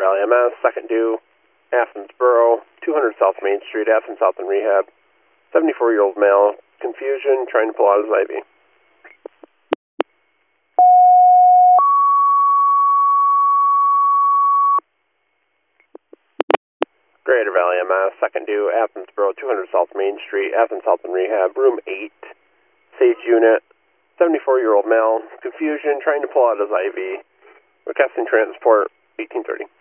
Valley MS, second due, Athens Borough, 200 South Main Street, Athens South in rehab. 74-year-old male, confusion, trying to pull out his IV. Greater Valley MS, second due, Athens Borough, 200 South Main Street, Athens South in rehab, room 8, SAGE unit, 74-year-old male, confusion, trying to pull out his IV. Requesting transport, 1830.